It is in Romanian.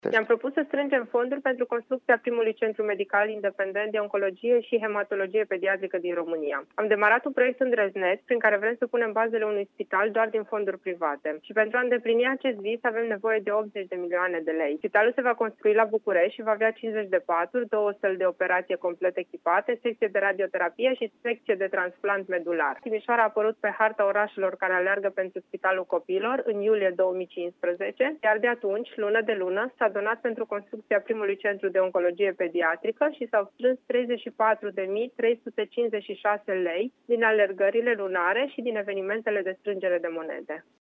Ne-am propus să strângem fonduri pentru construcția primului centru medical independent de oncologie și hematologie pediatrică din România. Am demarat un proiect îndrăzneț prin care vrem să punem bazele unui spital doar din fonduri private. Și pentru a îndeplini acest vis avem nevoie de 80 de milioane de lei. Spitalul se va construi la București și va avea 50 de paturi, 2 săli de operație complet echipate, secție de radioterapie și secție de transplant medular. Timișoara a apărut pe harta orașelor care aleargă pentru Spitalul Copiilor în iulie 2015, iar de atunci, lună de lună, s-a donat pentru construcția primului centru de oncologie pediatrică și s-au strâns 34.356 lei din alergările lunare și din evenimentele de strângere de monede.